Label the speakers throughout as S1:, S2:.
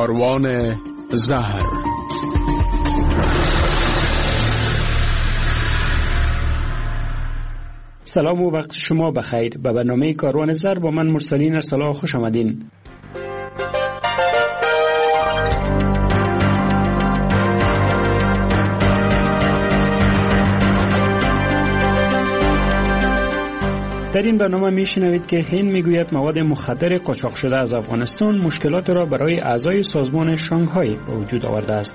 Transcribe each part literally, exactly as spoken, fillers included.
S1: کاروان زهر.
S2: سلام و وقت شما بخیر. به برنامه کاروان زهر با من مرسلین ارسلا خوش آمدین. در این برنامه میشنوید که هند میگوید مواد مخدر قاچاق شده از افغانستان مشکلات را برای اعضای سازمان شانگهای به وجود آورده است.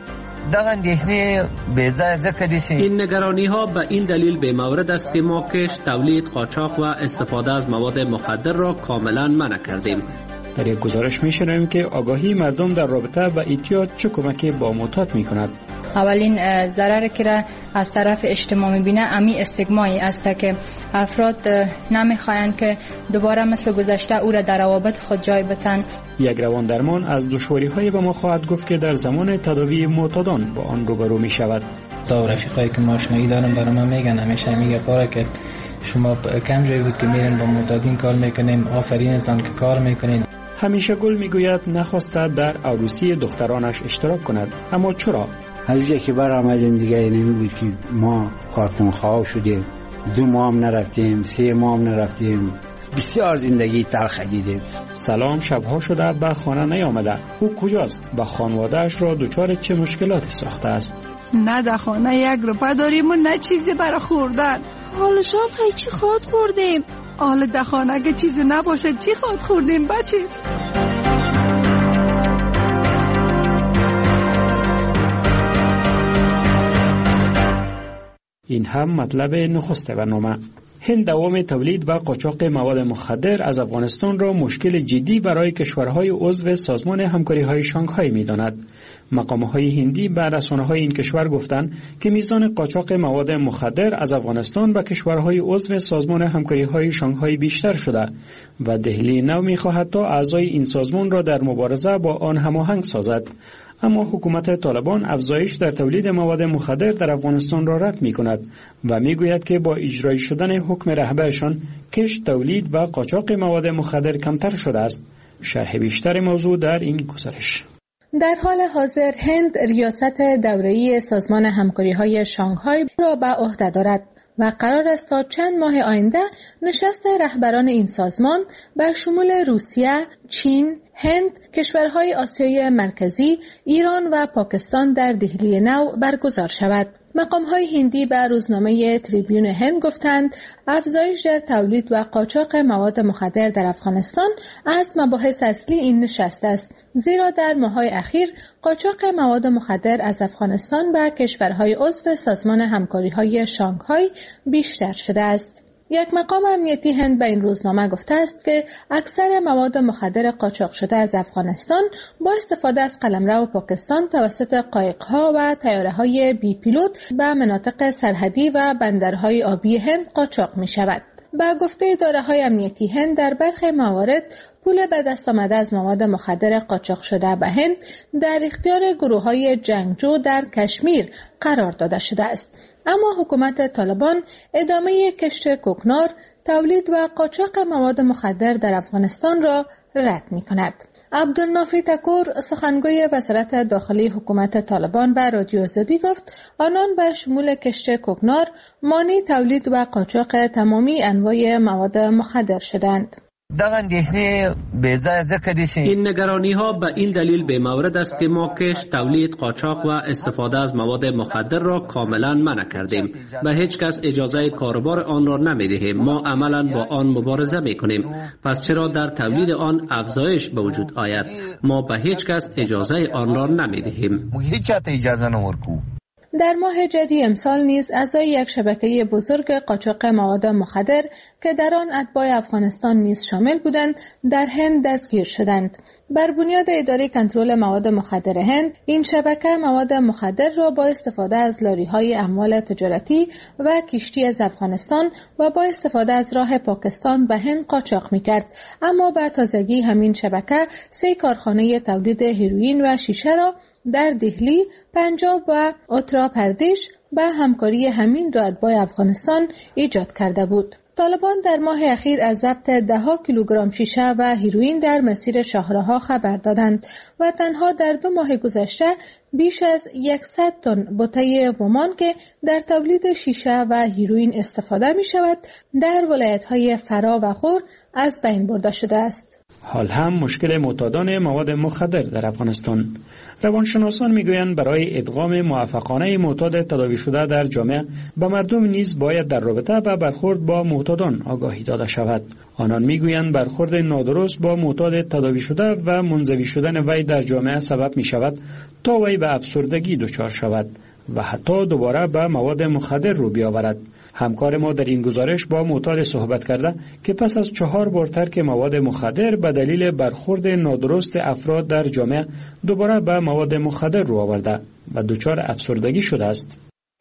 S3: این نگرانی ها به این دلیل به مورد است که ما کش، تولید، قاچاق و استفاده از مواد مخدر را کاملا منع کردیم.
S2: در یک گزارش میشنویم که آگاهی مردم در رابطه با اعتیاد چه کمکی با معتاد میکند.
S4: اولین ضرر که را از طرف اجتماع میبینه امی استیگمایی است که افراد نمیخواهند که دوباره مثل گذشته او را در روابط خود جای بتن.
S2: یک روان درمان از دشواری های به ما خواهد گفت که در زمان تداوی معتادان با آن روبرو می شود.
S5: تا رفیقایی که ماشینایی دارن برای ما میگن، همیشه میگه پاره که شما کم جایی بود که میرین با معتادین کار میکنیم، آفرینتان که کار میکنین.
S2: همیشه گل میگوید نخواسته در عروسی دخترانش اشتراک کند، اما چرا؟
S6: از جایی که برآمدیم دیگه اینمی بود که ما کارتون خواه شدیم، دو ماه هم نرفتیم، سه ماه هم نرفتیم، بسیار زندگی تلخ دیدیم.
S2: سلام شبها شده به خانه نیامده. او کجاست؟ با خانواده‌اش را دچار چه مشکلاتی ساخته است؟
S7: نه در خانه یک روپه داریم و نه چیزی برای خوردن.
S8: حالا شاید چی خواد خوردیم؟
S7: حالا در خانه که چیزی نباشه چی خواد خوردیم بچه؟
S2: این هم مطلب نخست برنامه. هند دوام تولید و قاچاق مواد مخدر از افغانستان را مشکل جدی برای کشورهای عضو سازمان همکاری‌های شانگهای می‌داند. مقام‌های هندی به رسانه‌های این کشور گفتند که میزان قاچاق مواد مخدر از افغانستان به کشورهای عضو سازمان همکاری‌های شانگهای بیشتر شده و دهلی نو می‌خواهد تا اعضای این سازمان را در مبارزه با آن هماهنگ سازد. اما حکومت طالبان افزایش در تولید مواد مخدر در افغانستان را رد می‌کند و می‌گوید که با اجرای شدن حکم رهبرشان کش، تولید و قاچاق مواد مخدر کمتر شده است. شرح بیشتر موضوع در این گزارش.
S9: در حال حاضر هند ریاست دوره‌ای سازمان همکاری‌های شانگهای را به عهده دارد و قرار است تا چند ماه آینده نشست رهبران این سازمان به شمول روسیه، چین، هند، کشورهای آسیای مرکزی، ایران و پاکستان در دهلی نو برگزار شود. مقام‌های هندی به روزنامه تریبیون هند گفتند افزایش در تولید و قاچاق مواد مخدر در افغانستان از مباحث اصلی این نشست است، زیرا در ماه‌های اخیر قاچاق مواد مخدر از افغانستان به کشورهای عضو سازمان همکاری‌های شانگهای بیشتر شده است. یک مقام امنیتی هند به این روزنامه گفته است که اکثر مواد مخدر قاچاق شده از افغانستان با استفاده از قلمرو پاکستان توسط قایق‌ها و طیاره‌های بی پیلوت به مناطق سرحدی و بندرهای آبی هند قاچاق می‌شود. با گفته اداره‌های امنیتی هند در برخی موارد پول به دست آمده از مواد مخدر قاچاق شده به هند در اختیار گروه‌های جنگجو در کشمیر قرار داده شده است. اما حکومت طالبان ادامه کشت کوکنار، تولید و قاچاق مواد مخدر در افغانستان را رد می کند. عبدالنافی تکور سخنگوی وزارت داخلی حکومت طالبان به رادیو آزادی گفت آنان به شمول کشت کوکنار مانع تولید و قاچاق تمامی انواع مواد مخدر شدند.
S3: این نگرانی ها به این دلیل به مورد است که ما کش، تولید، قاچاق و استفاده از مواد مخدر را کاملا منع کردیم. به هیچ کس اجازه کاروبار آن را نمی دهیم. ما عملا با آن مبارزه می کنیم. پس چرا در تولید آن افزایش به وجود آید؟ ما به هیچ کس اجازه آن را نمی دهیم.
S9: در ماه جدی امسال نیز اعضای یک شبکه بزرگ قاچاق مواد مخدر که در آن اتباع افغانستان نیز شامل بودند در هند دستگیر شدند. بر بنیاد اداره کنترل مواد مخدر هند، این شبکه مواد مخدر را با استفاده از لاری‌های اموال تجارتی و کشتی از افغانستان و با استفاده از راه پاکستان به هند قاچاق می‌کرد. اما به تازگی همین شبکه سه کارخانه تولید هیروئین و شیشه را در دهلی، پنجاب و اتر پردیش به همکاری همین دو اتباع افغانستان ایجاد کرده بود. طالبان در ماه اخیر از ضبط ده ها کیلوگرم شیشه و هیروئین در مسیر شاهراها خبر دادند و تنها در دو ماه گذشته بیش از صد تن بوته ومان که در تولید شیشه و هیروئین استفاده می شود در ولایت‌های فرا و غور از بین برده شده است.
S2: حال هم مشکل معتادان مواد مخدر در افغانستان. روانشناسان میگویند برای ادغام موفقانه معتاد تداوی شده در جامعه به مردم نیز باید در رابطه با برخورد با معتادان آگاهی داده شود. آنان میگویند برخورد نادرست با معتاد تداوی شده و منزوی شدن وی در جامعه سبب می شود تا وی به افسردگی دچار شود و حتی دوباره به مواد مخدر رو بیاورد. همکار ما در این گزارش با معتاد صحبت کرده که پس از چهار بار ترک مواد مخدر به دلیل برخورد نادرست افراد در جامعه دوباره به مواد مخدر رو آورده و دچار افسردگی شده است.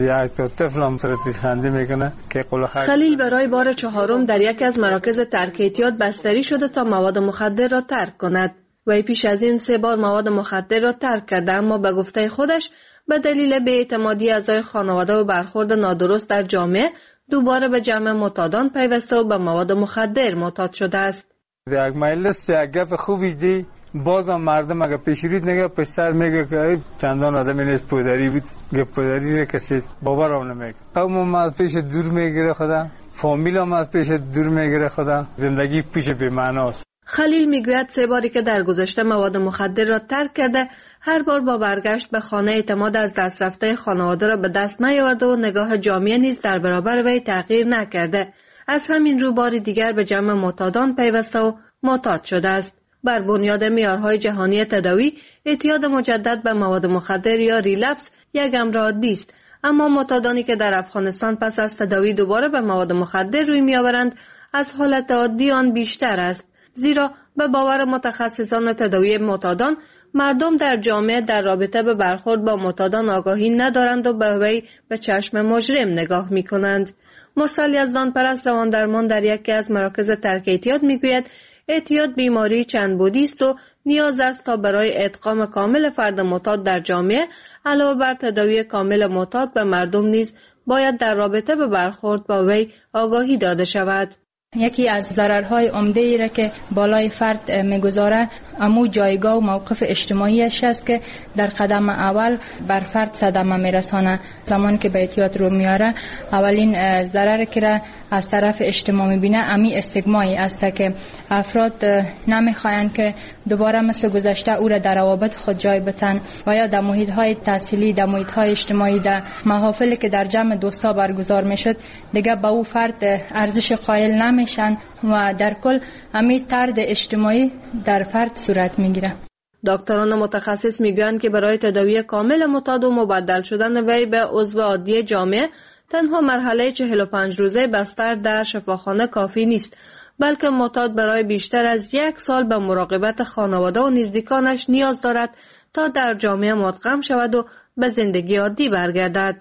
S10: خلیل برای بار چهارم در یکی از مراکز ترک اعتیاد بستری شده تا مواد مخدر را ترک کند. وی پیش از این سه بار مواد مخدر را ترک کرده، اما به گفته خودش به دلیل بی‌اعتمادی اعضای خانواده و برخورد نادرست در جامعه دوباره به جمع معتادان پیوسته و به مواد مخدر معتاد شده است.
S11: یک مجلس یک گپ خوبی دی بازم مردم اگه پیشرید نگه پشتر میگه که چندان آدمی نیست پودری بود، گپ پودری را کسی باور هم نمیگه. قوم ما از پیش دور میگیره خدا، فامیل هم از پیش دور میگیره خدا، زندگی پیش بی معناست.
S10: خلیل میگوید سه باری که در گذشته مواد مخدر را ترک کرده، هر بار با برگشت به خانه اعتماد از دست رفته خانواده را به دست نیاورده و نگاه جامعه نیز در برابر وی تغییر نکرده. از همین رو بار دیگر به جمع معتادان پیوسته و معتاد شده است. بر بنیاد معیارهای جهانی تداوی، اعتیاد مجدد به مواد مخدر یا ریلپس یک امر عادی است، اما معتادانی که در افغانستان پس از تداوی دوباره به مواد مخدر روی میآورند از حالت عادی آن بیشتر است، زیرا به باور متخصصان تداوی معتادان مردم در جامعه در رابطه به برخورد با معتادان آگاهی ندارند و به وی به چشم مجرم نگاه می کنند. مرسل یزدانپرست رواندرمان در یکی از مراکز ترک اعتیاد می گوید اعتیاد بیماری چند بعدی است و نیاز است تا برای ادغام کامل فرد معتاد در جامعه علاوه بر تداوی کامل معتاد به مردم نیز باید در رابطه به برخورد با وی آگاهی داده شود.
S4: یکی از ضررهای عمده ای را که بالای فرد میگذاره امو جایگاه و موقف اجتماعیش است که در قدم اول بر فرد صدمه میرسانه. زمان که به اعتیاد رو میاره اولین ضرر که را از طرف اجتماع میبینه امی استیگمایی است که افراد نمیخواین که دوباره مثل گذشته او را در روابط خود جای بتن و یا در محیط های تحصیلی، در محیط های اجتماعی، در محافلی که در جمع دوستا برگزار میشد دیگه به او فرد ارزش قائل نمیشن و در کل امی طرد اجتماعی در فرد صورت میگیره.
S10: دکتران متخصص میگویند که برای تداوی کامل معتاد و مبدل شدن وی به عضو عادی جامعه تنها مرحله چهل و پنج روزه بستر در شفاخانه کافی نیست، بلکه معتاد برای بیشتر از یک سال به مراقبت خانواده و نزدیکانش نیاز دارد تا در جامعه مدغم شود و به زندگی عادی برگردد.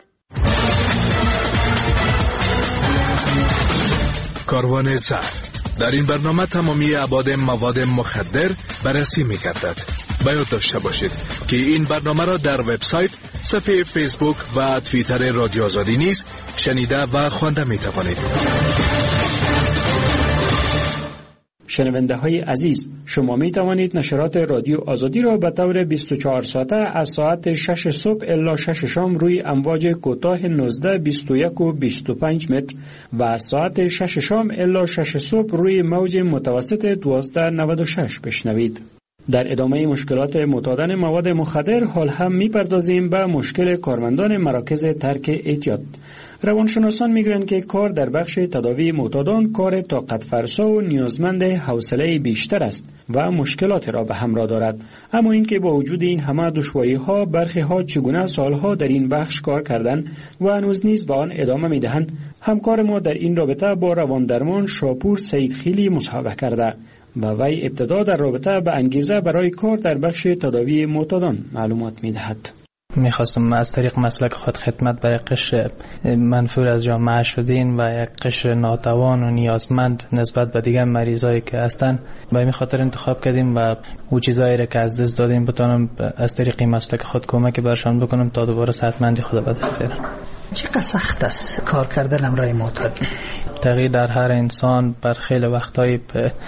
S12: کاروان زهر در این برنامه تمامی ابعاد مواد مخدر بررسی می‌گردد. باید داشته باشید که این برنامه را در وبسایت، صفحه فیسبوک و توییتر رادیو آزادی نیز شنیده و خوانده می‌توانید.
S2: شنونده های عزیز، شما می توانید نشرات رادیو آزادی را به طور بیست و چهار ساعته از ساعت شش صبح الی شش شام روی امواج کوتاه نوزده، بیست و یک و بیست و پنج متر و از ساعت شش شام الی شش صبح روی موج متوسط دوازده نود و شش بشنوید. در ادامه مشکلات معتادان مواد مخدر حال هم می‌پردازیم به مشکل کارمندان مراکز ترک اعتیاد. روانشناسان میگویند که کار در بخش تداوی معتادان کار طاقت فرسا و نیازمند حوصله بیشتر است و مشکلات را به همراه دارد. اما اینکه با وجود این همه دشواری‌ها برخی ها چگونه سالها در این بخش کار کردند و هنوز نیز به آن ادامه میدهند، همکار ما در این رابطه با رواندرمان شاپور سیدخیلی مصاحبه کرده و وی ابتدا در رابطه به انگیزه برای کار در بخش تداوی معتادان معلومات می‌دهد.
S5: میخواستم از طریق مسلک خود خدمت برای قشر منفور از جامعه شدین و یک قشر ناتوان و نیازمند نسبت به دیگر مریضایی که هستن به این خاطر انتخاب کردیم و او چیزایی را که از دست دادیم بتونم از طریق مسلک خود کمک برشان بکنم تا دوباره صحتمندی خود به دست بیارن.
S13: چقدر سخت است کار کردن همراه معتاد؟
S5: تغییر در هر انسان بر خیلی وقتایی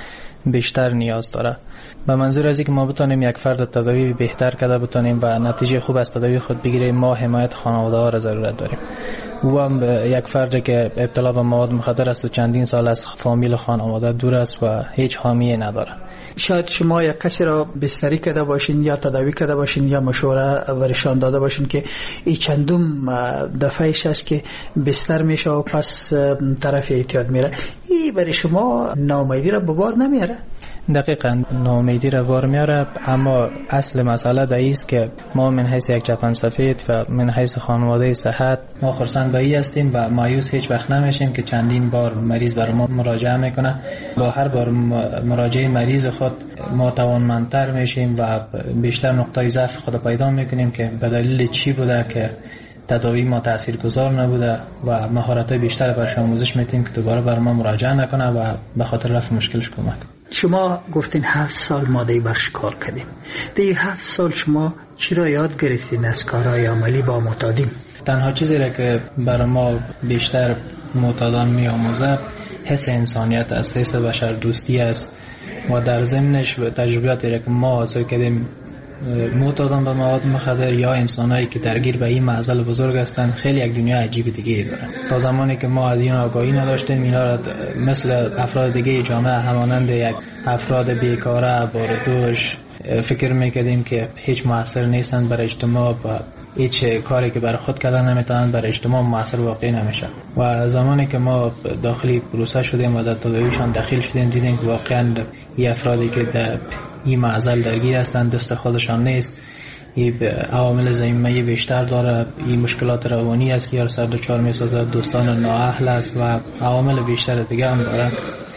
S5: بیشتر نیاز داره. به منظور از اینکه ما بتونیم یک فرد تداوی بهتر کرده بتونیم و نتیجه خوب از تداوی خود بگیریم، ما حمایت خانواده ها را ضرورت داریم. او هم یک فرد که ابتلا به مواد مخدر است و چندین سال از فامیل و خانواده دور است و هیچ حامیه نداره.
S13: شاید شما یک کسی را بستری کرده باشین یا تداوی کرده باشین یا مشوره ورشان داده باشین که این چندم دفعهش است که بستر میشه و پس طرف اعتیاد میره، این برای شما ناامیدی را به بار نمیاره؟
S5: دقیقاً ناامیدی را بار میاره، اما اصل مسئله در است که ما من حیث یک جپن سفید و من حیث خانواده صحت ما خرسند به این هستیم و مایوس هیچ وقت نمیشیم که چندین بار مریض بر ما مراجعه میکنه. با هر بار مراجعه مریض خود ما توانمندتر میشیم و بیشتر نقطه ضعف خود پیدا میکنیم که به دلیل چی بوده که تداوی ما تاثیرگذار نبوده و مهارت‌های بیشتر برش آموزش میدیم که دوباره بر ما مراجعه نکنه و به خاطر رفع مشکلش کمک.
S13: شما گفتین هفت سال ماده بخش کار کردیم. در این هفت سال شما چی را یاد گرفتین از کارهای عملی با معتادین؟
S5: تنها چیزی را که بر ما بیشتر معتادان می آموزه حس انسانیت است، حس بشر دوستی است و در ضمنش تجربیاتی را که ما حاصل کردیم معتادان به مواد مخدر یا انسانایی که درگیر به این معضل بزرگ هستند خیلی یک دنیا عجیب دیگه دارن. تا زمانی که ما از این آگاهی نداشتیم اینا را مثل افراد دیگه جامعه همانند یک افراد بیکاره باردوش فکر میکردیم که هیچ مؤثر نیستند بر اجتماع و هیچ کاری که برای خود کردن نمیتونن بر اجتماع مؤثر واقعی نمیشه. و زمانی که ما داخلی پروسه شدیم و در تداویشان داخل شدیم دیدیم که واقعا این افرادی که در این معضل درگیر هستند دست خودشان نیست، این عوامل زمینه‌ای بیشتر داره، این مشکلات روانی است که یار سر دچار میسازه، دوستان نااهل است و عوامل بیشتر دیگه هم داره.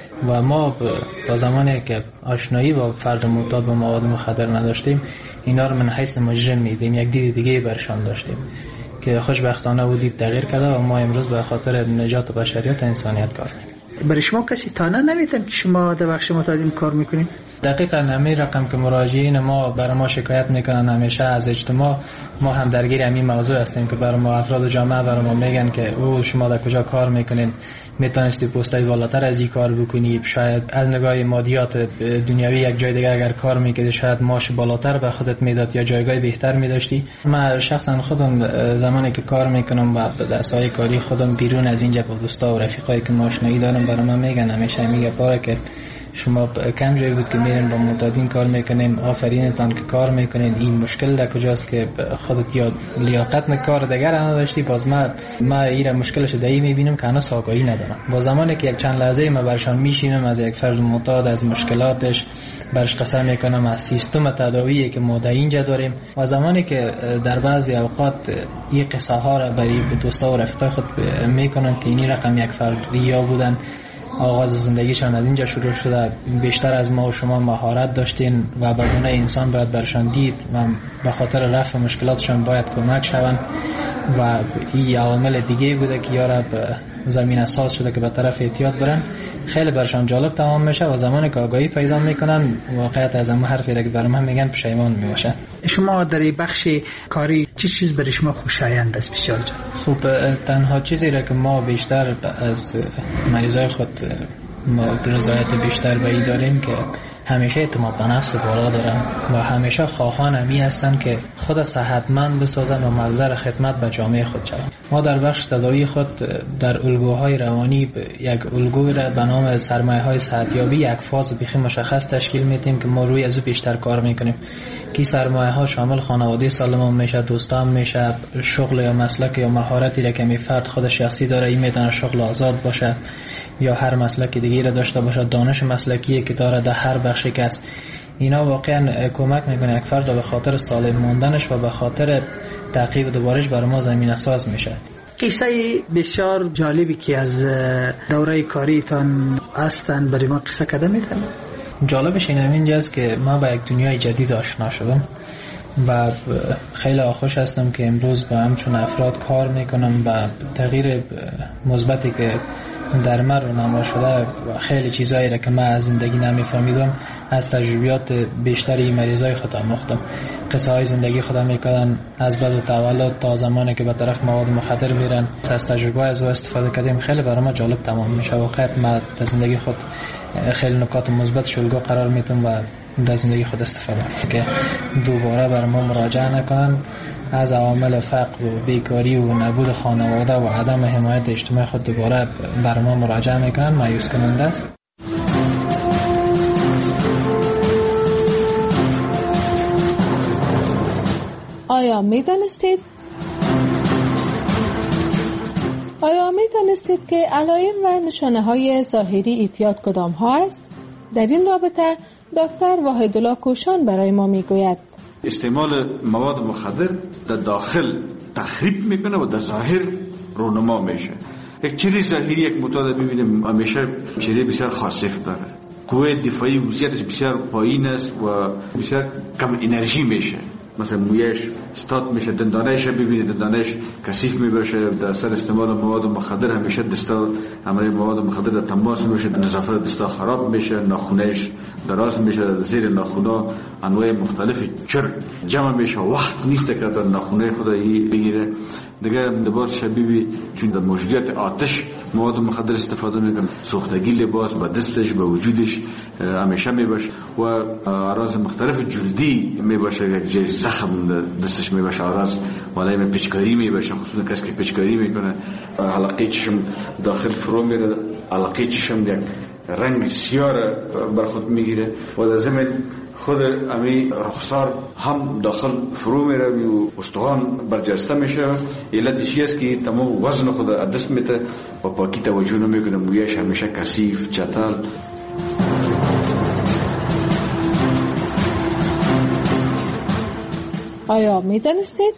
S5: و ما تا زمانی که آشنایی با فرد معتاد به مواد مخدر نداشتیم اینا رو من حیث مجرم میدیم، یک دید دیگه برشان داشتیم که خوشبختانه او دید تغییر کرده و ما امروز به خاطر نجات بشریت انسانیت کار میکنیم.
S13: برای شما کسی تانه نمیدن که شما در بخش معتادین کار میکنیم؟
S5: دقیقاً همین رقم که مراجعین ما برای ما شکایت میکنن همیشه از اجتماع، ما هم درگیر همین موضوع هستیم که برای ما افراد جامعه برای ما میگن که او شما در کجا کار میکنین، میتونستی پستای بالاتر از این کار بکنی، شاید از نگاه مادیات دنیوی یک جای دیگه اگر کار میکردی شاید معاش بالاتر به خودت میداد یا جایگاه بهتر میداشتی. من شخصا خودم زمانی که کار میکنم و دستای کاری خودم بیرون از اینجا با دوستا و رفیقایی که آشنایی دارم برای من میگن همیشه میگه پاره که شما کم جایی بود که میرین با معتادین کار میکنیم، آفرینتان که کار میکنین، این مشکل در کجاست که خودت یا لیاقت کار دیگر نداشتی. باز ما ما این مشکلش دایی میبینم که هنوز آگاهی ندارم. با زمانی که یک چند لحظه ما برشان میشینم از یک فرد معتاد از مشکلاتش برش قصه میکنم، از سیستم تداویی که ما در اینجا داریم و زمانی که در بعضی اوقات این قصه ها را برای دوستا و رفیقای خود میکنن که این رقم یک فرد ریا بودن، آغاز زندگیشان از اینجا شروع شده، بیشتر از ما و شما مهارت داشتین و به گونه انسان باید برشان دید و به خاطر رفع مشکلاتشان باید کمک شوند و این عوامل دیگه بوده که یارا به زمین اساس شده که به طرف اعتیاد برن. خیلی برشان جالب تمام میشه و زمانی که آگاهی پیدا میکنن واقعیت از همه حرفی که برای من میگن پشیمان میباشن.
S13: شما در بخش کاری چی چیز برای شما خوشایند است؟ بسیار جان.
S5: خوب، تنها چیزی را که ما بیشتر از مریضای خود ما رضایت بیشتر به این داریم که همیشه اعتماد به نفس بالا دارن و همیشه خواهان همی هستن که خود صحتمند بسازن و مصدر خدمت به جامعه خود شوند. ما در بخش تداوی خود در الگوهای روانی یک الگوی را به نام سرمایه‌های صحتیابی یک فاز بیخی مشخص تشکیل میدیم که ما روی از او بیشتر کار میکنیم. کی سرمایه‌ها شامل خانواده سالم میشه، دوستان میشه، شغل یا مسلک یا مهارتی را که می فرد خود شخصی داره، این میتونه شغل آزاد باشه یا هر مسلک دیگه را داشته باشه، دانش مسلکی که داره در هر بخشی که است. اینا واقعا کمک میکنه یک فرد به خاطر سالم موندنش و به خاطر تعقیب دوبارش برای ما زمینه ساز میشه.
S13: قصه بسیار جالبی که از دوره کاریتان هستن برای ما قصه کده میتن؟
S5: جالبش این همینجاست که ما با یک دنیای جدید آشنا شدم و خیلی خوش هستم که امروز با همچون افراد کار میکنم و تغییر مثبتی که در من رونما شده و خیلی چیزایی را که من از زندگی نمیفهمیدم از تجربیات بیشتری مریضای خود آموختم. قصه های زندگی خود میکردن از بعد تولد تا زمانی که به طرف مواد مخدر میرن، از تجربه از او استفاده کردیم. خیلی برای من جالب تمام میشه و واقعا من در زندگی خود خیلی نکات مثبت شلگو قرار میتونم و در زندگی خود استفاده که دوباره بر ما مراجعه نکنن. از عوامل فقر و بیکاری و نبود خانواده و عدم حمایت اجتماعی خود دوباره بر ما مراجعه میکنن، مایوس کننده است.
S9: آیا میدانستید آیا میدانستید که علائم و نشانه های ظاهری اعتیاد کدام ها است؟ در این رابطه دکتر وحیدالله کوشان برای ما میگوید
S14: استعمال مواد مخدر در داخل تخریب میکنه و در ظاهر رونما میشه. یک چیز ظاهری یک معتاد ببینیم همیشه چیز بسیار خاصیت داره، قوه دفاعی وضعیتش بسیار پایین است و بسیار کم انرژی میشه. مثلا مویش استاد میشه، دندانش ببینید دندانش کثیف میبشه در اثر استعمال مواد مخدر. همیشه دستا عملی مواد مخدر در تماس میشه، نظافت دستا خراب میشه، ناخونش دراز میشه، زیر ناخونا انواع مختلف چرک جمع میشه، وقت نیست که در ناخونه خود بگیره. دیگه لباس شبیبی چون در موجودیت آتش مواد مخدر استفاده میکنه، سوختگی لباس با دستش با وجودش همیشه میباشه و اعراض مختلف جلدی میباشه، یک جای زخم دستش میباشه، اعراض والای پیچکاری میباشه، خصوصا کسی که پیچکاری میکنه حلقه چشم داخل فرو میره، حلقه چشم یک رنگ سیاه بر خود میگیره و در زمین خود امی رخسار هم داخل فرو میره و استخوان برجسته میشه. علتش است که تمام وزن خود دست میته و پاکی توجه نمیکنه، مویش همیشه کثیف چتل.
S9: آیا میدانستید؟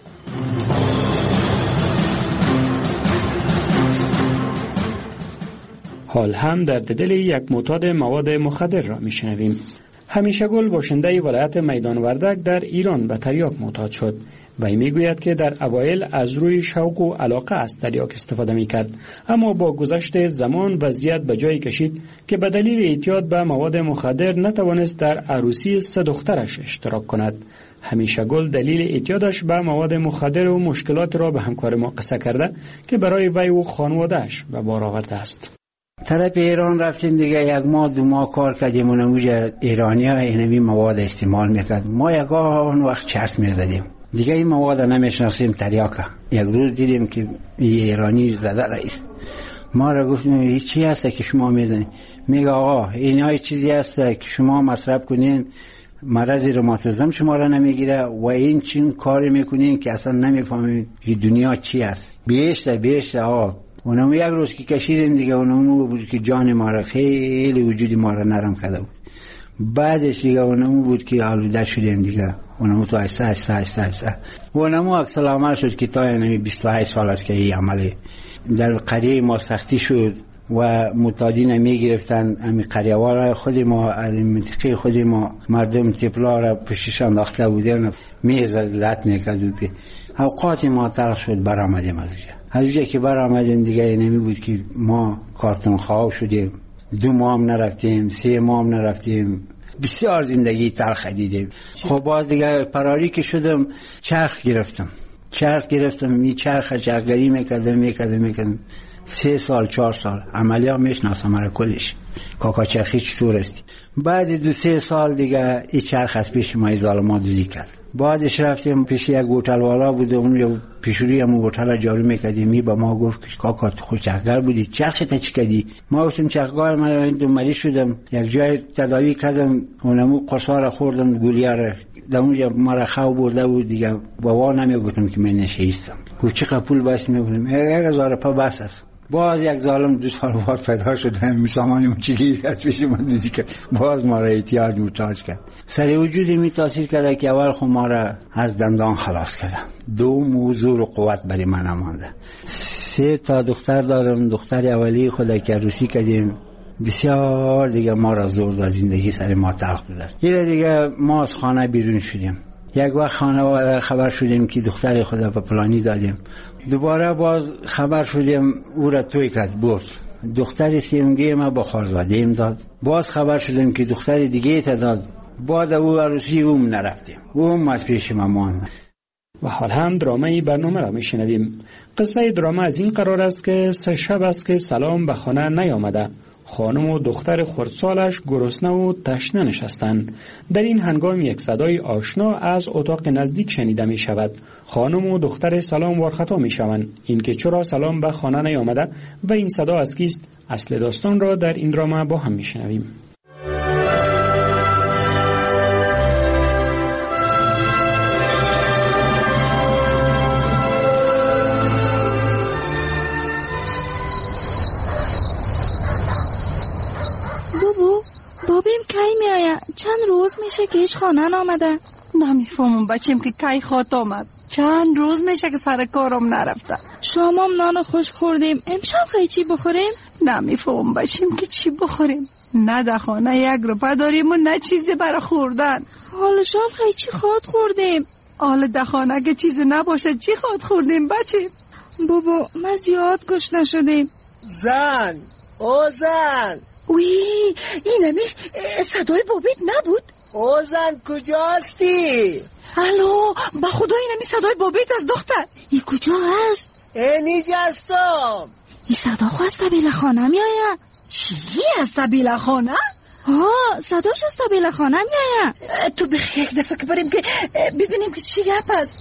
S2: حال هم در دل یک معتاد مواد مخدر را میشنویم. همیشه گل باشنده ولایت میدان وردک در ایران به تریاک معتاد شد و این میگوید که در اوایل از روی شوق و علاقه از تریاک استفاده میکرد، اما با گذشت زمان وضعیت به جایی کشید که به دلیل اعتیاد به مواد مخدر نتوانست در عروسی سه دخترش اشتراک کند. همیشه گل دلیل اعتیادش به مواد مخدر و مشکلات را به همکار ما قصه کرده که برای وی و خانواده‌اش به بار آورده است.
S6: طرف ایران رفتیم دیگه، یک ماه دو ماه کار کردیم و نموجه ایرانی ها اینمی مواد استعمال میکرد. ما یک آن وقت چرس میزدیم دیگه، این مواد نمیشناختیم تریاکه. یک روز دیدیم که ایرانی زده رئیس ما را، گفتیم این چی هسته که شما میزنید؟ میگه آقا این های چیزی هسته که شما مصرف کنین مرض روماتیسم شما را نمیگیره و این چین کاری میکنین که اصلا نمیفهمین که دنیا چی است. بیشتر بیشتر آقا اونم یک روز که کشیدیم دیگه، اونم بود که جان ما را خیلی وجودی ما را نرم کرده بود. بعدش دیگه اونم بود که آلوده شدیم دیگه، اونم تو ایسته ایسته ایسته ایسته اونم اکسل عمل شد که تا اینمی بیست و هشت سال است که این عملی در قریه ما سختی شد و معتادین میگرفتن. امی قریه وارا خود ما از منطقه خود ما مردم تپلا را پشتش انداخته بودن، میزد لط میکرد و اوقات ما تلخ شد. برآمدیم از اونجا از اونجا که برآمدیم دیگه اینمی بود که ما کارتون خواه شدیم، دو ماه هم نرفتیم، سه ماه هم نرفتیم، بسیار زندگی تلخ دیدیم. خب باز دیگه پراری که شدم چرخ گرفتم چرخ گرفتم این چرخ چرخگری میکردم میکردم میکردم سه سال چهار سال عملی ها میشناسم را کلش کاکا چرخی چطور است. بعد دو سه سال دیگه این چرخ از پیش ما ظالما دوزی کرد. بعدش رفتیم پیش یک هتل والا بود، اون پیشوری هم هتل جارو میکردیم. می با ما گفت کاکا تو خود چرخگر بودی، چرخت چی کردی؟ ما گفتیم چرخگاه من دو مریض شدم، یک جای تداوی کردم، اونمو قرصا خوردم، گولیه را در اونجا مرا خو برده بود دیگه. بابا نمیگفتم که من نشیستم. گفت چقدر پول بس میگفتم یک هزار پا بس است. باز یک ظالم دو سال بعد پیدا شد، هم سامانم چیزی از پیش من دوزی کرد، باز ما را احتیاج محتاج کرد. سر وجودی می تاثیر کرده که اول خود ما را از دندان خلاص کردم، دو موضوع و قوت برای من مانده. سه تا دختر دارم، دختر اولی خود که عروسی کردیم، بسیار دیگه ما را زور داد، زندگی سر ما تلخ گذشت. یه دیگه ما از خانه بیرون شدیم، یک وقت خانواده خبر شدیم که دختر خدا به فلانی دادیم. دوباره باز خبر شدیم او را توی کرد برد. دختر سیمگی ما با خالزاده‌ام داد. باز خبر شدیم که دختر دیگه تا داد. بعد او عروسی اوم نرفتیم. اوم از پیش ما ماند.
S2: و حال هم درامه برنامه را میشنویم. قصه درامه از این قرار است که سه شب است که سلام به خانه نیامده. خانم و دختر خردسالش گرسنه و تشنه نشستند. در این هنگام یک صدای آشنا از اتاق نزدیک شنیده می شود. خانم و دختر سلام وارخطا می شوند اینکه چرا سلام به خانه نیامده و این صدا از کیست. اصل داستان را در این درامه با هم می شنویم.
S8: بابیم کی می آید؟ چند روز میشه که هیچ خانه نامده.
S7: نمیفهمم بچیم که کی خواهد آمد. چند روز میشه که سر کارم نرفته.
S8: شامم نان خوش خوردیم. امشب خیلی چی بخوریم؟
S7: نمیفهمم بچیم که چی بخوریم. نه در خانه یک روپه داریم و نه چیزی برای خوردن.
S8: حالا شب خیلی چی خواهد خوردیم؟
S7: حالا در خانه که چیزی نباشه چی خواهد خوردیم بچیم؟
S8: بابا ما زیاد گشنه شدیم.
S15: زن او زن
S16: اوی این همی صدای بابیت نبود؟
S15: او زن کجاستی؟
S16: الو با خدا این همی صدای بابیت از دختر.
S8: ای کجا هست؟
S15: اینجا هستم.
S8: این صدا خو از طبیل خانه می آید.
S16: چی از طبیل خانه؟
S8: ها صداش از طبیل خانه می آید.
S16: تو بخی یک دفعه که بریم که ببینیم که چی گپ است.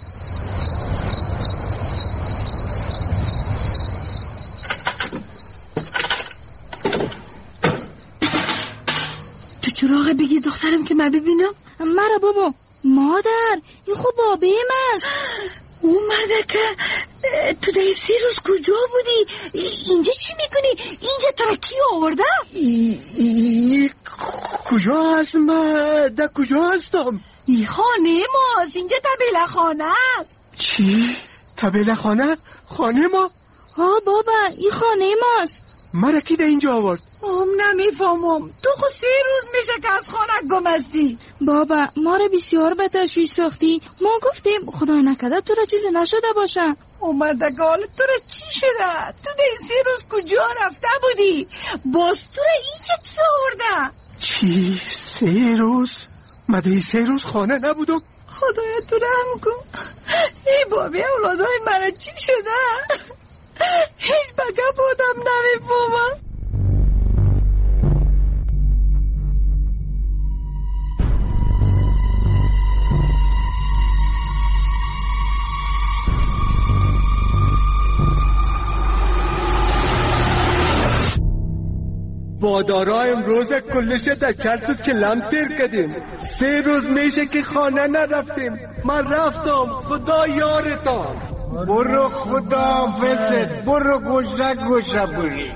S16: چراغ بگی دخترم که من ببینم.
S8: مرا بابا مادر این خوب بابیم است.
S16: او مرده که تو در سی روز کجا بودی؟ اینجا چی میکنی؟ اینجا تو را کی آورده؟
S15: ای ای کجا هست؟ من در کجا هستم؟
S16: ای خانه ماست. اینجا طبیل خانه است.
S15: چی؟ طبیل خانه؟ خانه ما؟
S8: ها بابا این خانه ماست.
S15: مرا کی در اینجا آورد؟
S16: ام نمیفهمم. تو خود سی روز میشه که از خانه گم هستی.
S8: بابا ما را بسیار به تشویش ساختی. ما گفتیم خدای نکرده تو را چیزی نشده باشه.
S16: او مردگال تو را چی شده؟ تو در سی روز کجا رفته بودی؟ باز تو را اینجا کی آورده؟
S15: چی؟ سه روز؟ من در سه روز خانه نبودم.
S16: خدایا تو رحم کن. ای بابی اولادای من چی شده؟ هیچ بگه بودم نمیفهمم.
S15: بادارا امروز کلش تا چرس چلم تیر کردیم. سه روز میشه که خانه نرفتیم. من رفتم خدا یارتان.
S17: برو خدا حافظت. برو گوشه گوشه بری.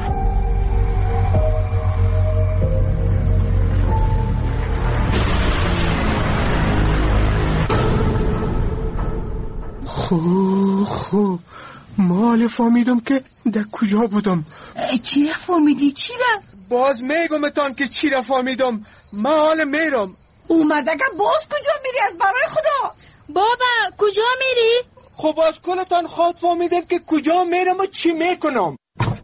S15: خو خو مال فهمیدم که در کجا بودم.
S16: چی را فهمیدی؟ چی را؟
S15: باز میگم تان که چی را فهمیدم. من حال میرم.
S16: اومده که باز کجا میری از برای خدا؟
S8: بابا کجا میری؟
S15: خب باز کلتان خود فهمیدم که کجا میرم و چی میکنم.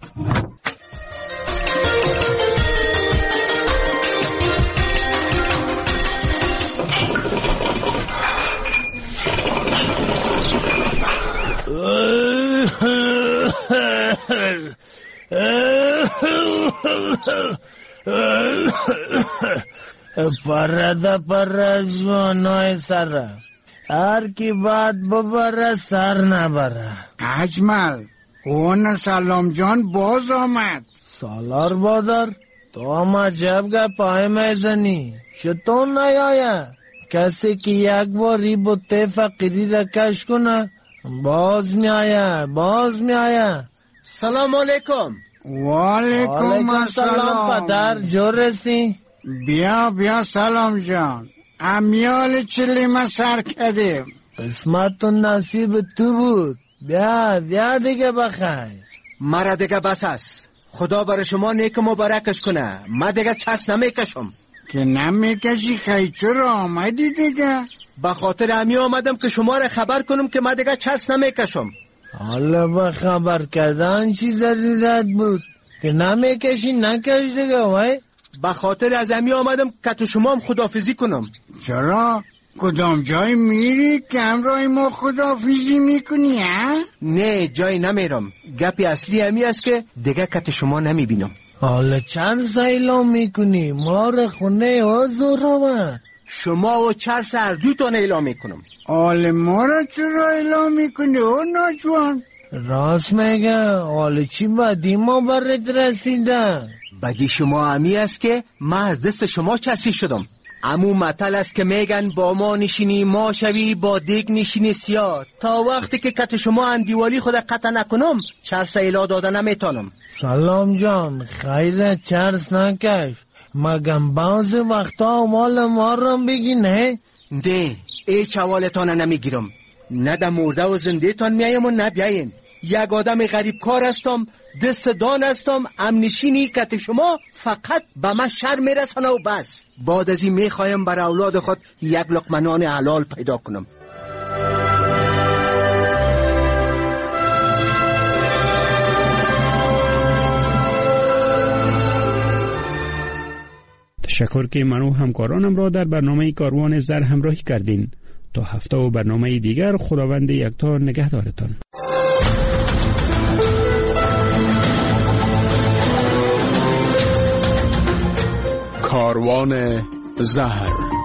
S18: پرده پر جوانای سر هر کی باد ببره سر نبره.
S17: اجمل اون سلام جان باز آمد.
S18: سالار بادر تو هم عجب گپای میزنی. چطور نیایه کسی که یک باری بوته فقیری را کش کنه باز میایه باز میایه.
S15: سلام علیکم.
S17: وعلیکم السلام.
S18: پدر جور رسی؟
S17: بیا بیا سلام جان. امیال چلی ما سر کردیم.
S18: قسمت و نصیب تو بود. بیا بیا دیگه بخیر.
S15: مرا دیگه بس است. خدا برای شما نیک مبارکش کنه. من دیگه چس نمیکشم.
S17: که نمیکشی خیلی چرا آمدی دیگه؟
S15: به خاطر همی آمدم که شما را خبر کنم که من دیگه چرس نمیکشم.
S18: حالا با خبر کردن چی ضرورت بود که نمیکشی نکش دیگه وای.
S15: به خاطر از همی آمدم که تو شما هم خداحافظی کنم.
S17: چرا؟ کدام جای میری که همراه ما خداحافظی میکنی ها؟
S15: نه جای نمیرم. گپی اصلی همی است که دیگه کت شما نمیبینم.
S18: حالا چند اعلام میکنی؟ ما را خونه حضور آمد.
S15: شما و چرس هر دو تان اعلام میکنم.
S17: حال ما را چرا اعلام میکنی او ناجوان؟
S18: راست میگه. حال چی بدی ما برد رسیده؟
S15: بدی شما همی است که من از دست شما چرسی شدم. امو مطل است که میگن با ما نشینی ما شوی با دیگ نشینی سیاه. تا وقتی که کت شما اندیوالی خود قطع نکنم چرس ایلا داده نمیتانم.
S18: سلام جان خیر چرس نکش. مگم بعض وقتا مال ما رو بگی نه؟
S15: نه ایچ حوالتان نمیگیرم. نه در مرده و زنده تان میایم و نه بیایم. یک آدم غریب کار هستم، دست دان هستم. امنشینی کت شما فقط به من شر میرسانه و بس. بعد از این میخوایم بر اولاد خود یک لقمه نان حلال پیدا کنم.
S2: تشکر که منو همکارانم را در برنامه کاروان زر همراهی کردین. تا هفته و برنامه دیگر خداوند یکتا نگهدارتان.
S1: کاروان زهر.